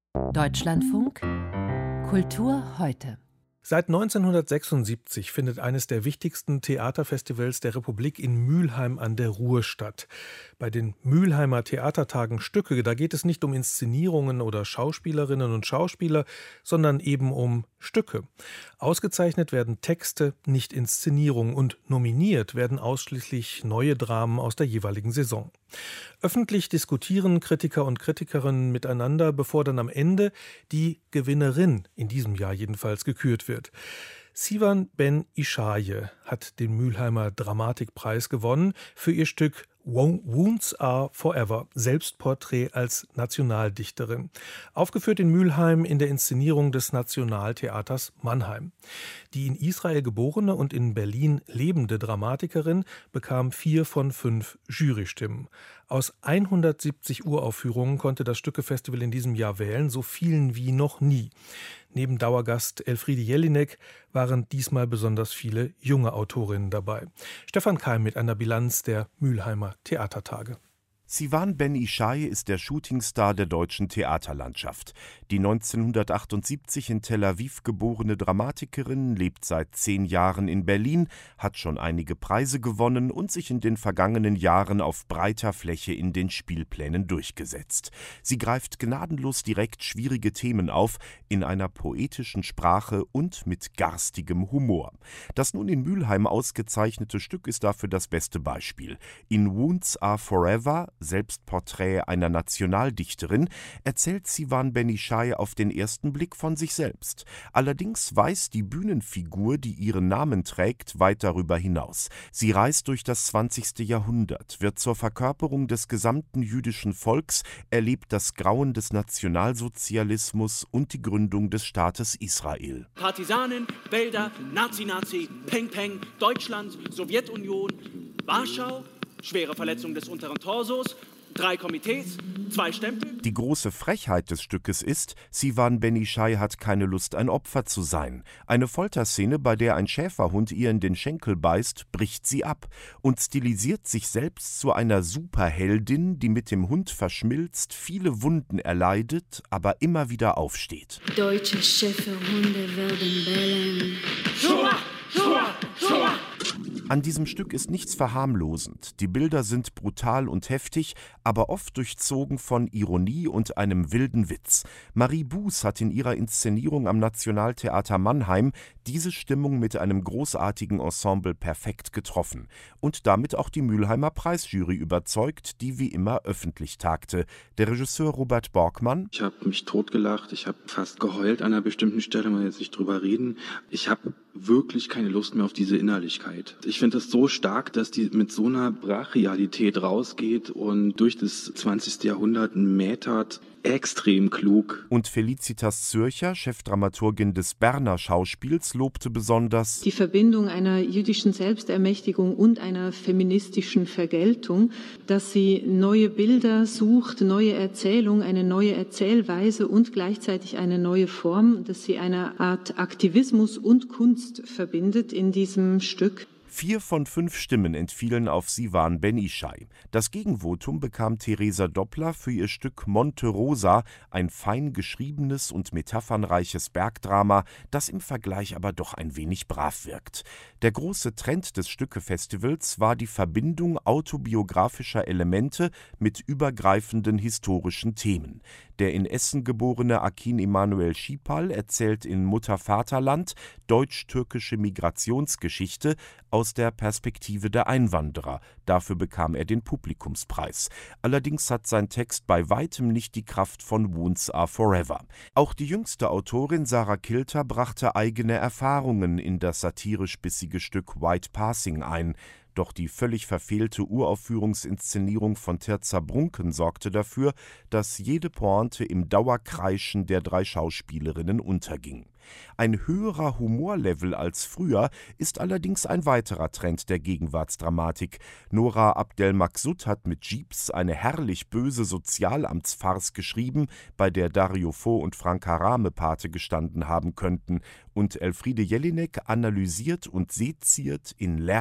Deutschlandfunk Kultur heute. Seit 1976 findet eines der wichtigsten Theaterfestivals der Republik in Mülheim an der Ruhr statt. Bei den Mülheimer Theatertagen Stücke, da geht es nicht um Inszenierungen oder Schauspielerinnen und Schauspieler, sondern eben um Stücke. Ausgezeichnet werden Texte, nicht Inszenierungen, und nominiert werden ausschließlich neue Dramen aus der jeweiligen Saison. Öffentlich diskutieren Kritiker und Kritikerinnen miteinander, bevor dann am Ende die Gewinnerin, in diesem Jahr jedenfalls, gekürt wird. Sivan Ben Ishaye hat den Mülheimer Dramatikpreis gewonnen für ihr Stück Wounds Are Forever, Selbstporträt als Nationaldichterin. Aufgeführt in Mülheim in der Inszenierung des Nationaltheaters Mannheim. Die in Israel geborene und in Berlin lebende Dramatikerin bekam 4 von 5 Jurystimmen. Aus 170 Uraufführungen konnte das Stückefestival in diesem Jahr wählen, so vielen wie noch nie. Neben Dauergast Elfriede Jelinek waren diesmal besonders viele junge Autorinnen dabei. Stefan Keim mit einer Bilanz der Mülheimer Theatertage. Sivan Ben Ishaye ist der Shootingstar der deutschen Theaterlandschaft. Die 1978 in Tel Aviv geborene Dramatikerin lebt seit 10 Jahren in Berlin, hat schon einige Preise gewonnen und sich in den vergangenen Jahren auf breiter Fläche in den Spielplänen durchgesetzt. Sie greift gnadenlos direkt schwierige Themen auf, in einer poetischen Sprache und mit garstigem Humor. Das nun in Mülheim ausgezeichnete Stück ist dafür das beste Beispiel. In Wounds Are Forever, Selbstporträt einer Nationaldichterin, erzählt Sivan Ben Ishaye auf den ersten Blick von sich selbst. Allerdings weiß die Bühnenfigur, die ihren Namen trägt, weit darüber hinaus. Sie reist durch das 20. Jahrhundert, wird zur Verkörperung des gesamten jüdischen Volks, erlebt das Grauen des Nationalsozialismus und die Gründung des Staates Israel. Partisanen, Wälder, Nazi, Peng Peng, Deutschland, Sowjetunion, Warschau, schwere Verletzung des unteren Torsos, 3 Komitees, 2 Stempel. Die große Frechheit des Stückes ist, Sivan Ben Ishaye hat keine Lust, ein Opfer zu sein. Eine Folterszene, bei der ein Schäferhund ihr in den Schenkel beißt, bricht sie ab und stilisiert sich selbst zu einer Superheldin, die mit dem Hund verschmilzt, viele Wunden erleidet, aber immer wieder aufsteht. Deutsche Schäferhunde werden bellen. Shoah! Shoah! Shoah! An diesem Stück ist nichts verharmlosend. Die Bilder sind brutal und heftig, aber oft durchzogen von Ironie und einem wilden Witz. Marie Buß hat in ihrer Inszenierung am Nationaltheater Mannheim diese Stimmung mit einem großartigen Ensemble perfekt getroffen und damit auch die Mülheimer Preisjury überzeugt, die wie immer öffentlich tagte. Der Regisseur Robert Borgmann: Ich habe mich totgelacht, ich habe fast geheult an einer bestimmten Stelle, mal jetzt nicht drüber reden. Ich habe wirklich keine Lust mehr auf diese Innerlichkeit. Ich finde es so stark, dass die mit so einer Brachialität rausgeht und durch das 20. Jahrhundert mätert. Extrem klug. Und Felicitas Zürcher, Chefdramaturgin des Berner Schauspiels, lobte besonders die Verbindung einer jüdischen Selbstermächtigung und einer feministischen Vergeltung, dass sie neue Bilder sucht, neue Erzählung, eine neue Erzählweise und gleichzeitig eine neue Form, dass sie eine Art Aktivismus und Kunst verbindet in diesem Stück. 4 von 5 Stimmen entfielen auf Sivan Ben Ishaye. Das Gegenvotum bekam Theresa Doppler für ihr Stück Monte Rosa, ein fein geschriebenes und metaphernreiches Bergdrama, das im Vergleich aber doch ein wenig brav wirkt. Der große Trend des Stückefestivals war die Verbindung autobiografischer Elemente mit übergreifenden historischen Themen. Der in Essen geborene Akin Emanuel Schipal erzählt in Mutter-Vaterland deutsch-türkische Migrationsgeschichte aus der Perspektive der Einwanderer. Dafür bekam er den Publikumspreis. Allerdings hat sein Text bei weitem nicht die Kraft von Wounds Are Forever. Auch die jüngste Autorin Sarah Kilter brachte eigene Erfahrungen in das satirisch-bissige Stück White Passing ein. Doch die völlig verfehlte Uraufführungsinszenierung von Tirza Brunken sorgte dafür, dass jede Pointe im Dauerkreischen der 3 Schauspielerinnen unterging. Ein höherer Humorlevel als früher ist allerdings ein weiterer Trend der Gegenwartsdramatik. Nora Abdel-Maksud hat mit Jeeps eine herrlich böse Sozialamtsfarce geschrieben, bei der Dario Fo und Frank Harame Pate gestanden haben könnten. Und Elfriede Jelinek analysiert und seziert in Lärm,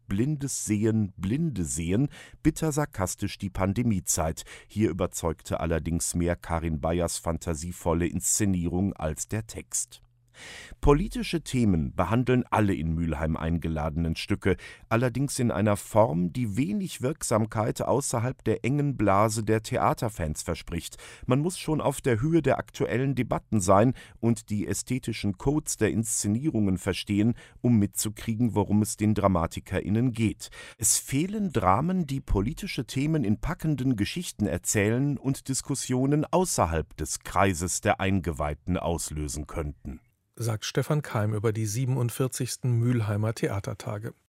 Blindes Sehen, Blinde sehen, bitter sarkastisch die Pandemiezeit. Hier überzeugte allerdings mehr Karin Bayers fantasievolle Inszenierung als der Text. Politische Themen behandeln alle in Mülheim eingeladenen Stücke, allerdings in einer Form, die wenig Wirksamkeit außerhalb der engen Blase der Theaterfans verspricht. Man muss schon auf der Höhe der aktuellen Debatten sein und die ästhetischen Codes der Inszenierungen verstehen, um mitzukriegen, worum es den DramatikerInnen geht. Es fehlen Dramen, die politische Themen in packenden Geschichten erzählen und Diskussionen außerhalb des Kreises der Eingeweihten auslösen könnten, sagt Stefan Keim über die 47. Mülheimer Theatertage.